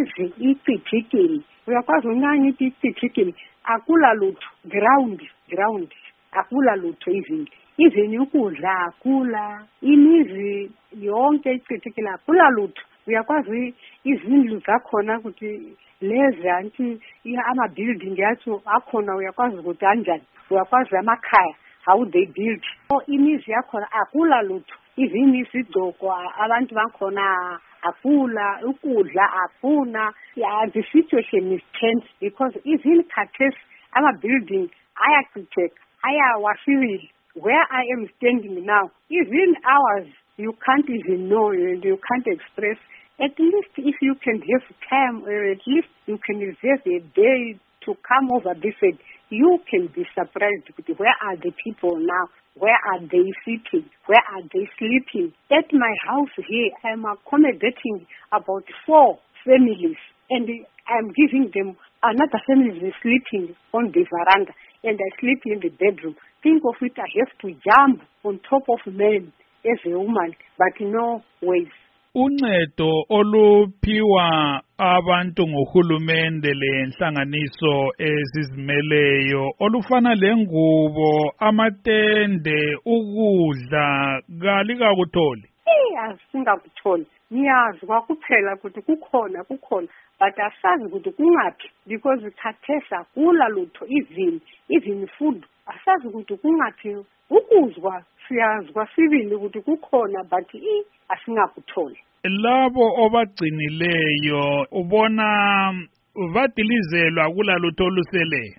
izi icithekile uyakwazi unqanya icithekile akula lutho ground akula lutho even ukudla akula imizi yonke icithekile akula lutho uyakwazi izindlu zakhona ukuthi lezi anti ama-building yacho akhona uyakwazi ukuthi kanjani uyakwazi amakhaya how they build imizi yakhona akula lutho even isigcoko abantu bakhona akula ukudla akuna the situation is tense because even khathesi ama-building ayachitheka ayawasibili where I am standing now even hours you can't even know and you can't express. At least if you can have time, or at least you can reserve a day to come over this side, you can be surprised. Where are the people now? Where are they sitting? Where are they sleeping? At my house here, I'm accommodating about 4 families, and I'm giving them another family is sleeping on the veranda, and I sleep in the bedroom. Think of it, I have to jump on top of men as a woman, but no ways. Uncedo oluphiwa abantu ngohulumende lenhlanganiso ezizimeleyo olufana lengubo amatende ukudla kalikakutholi asingakutholi niyazi kwakuphela ukuthi kukhona but asazi ukuthi kungaphi because khathesa kula lutho even food asazi ukuthi kungaphi ukuzwa siyazwa sibili ukuthi kukhona but asingakutholi labo obagcinileyo ubona vadilizelwa kula lutho oluseleyo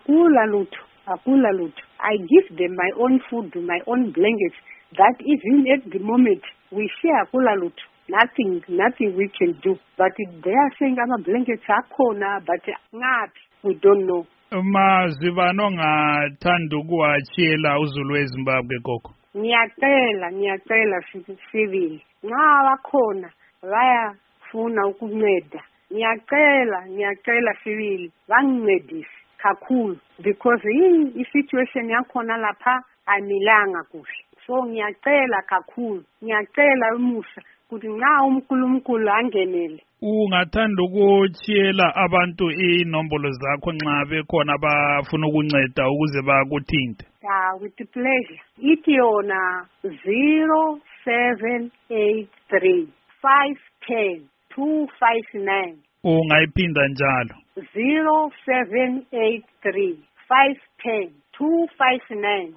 akula lutho I give them my own food, my own blankets that even at the moment we share kula lutho nothing we can do but they are saying ama-blankets akhona but ngaphi we don't know. Mazibano ongathanda ukuwatshiyela uzulu weZimbabwe gogo? Ngiyacela sibili nxa bakhona bayafuna ukunceda ngiyacela sibili bangincedise kakhulu because i-situation yakhona lapha amilanga kuhle so ngiyacela kakhulu ngiyacela umusa ukuthi nxa uNkulunkulu angenele. Ungathanda ukutshiyela abantu inombolo zakho nxa bekhona abafuna ukunceda ukuze bakuthinte? With pleasure. Ithi yona 0783 510 259. Ungayiphinda njalo? 0783 510 259.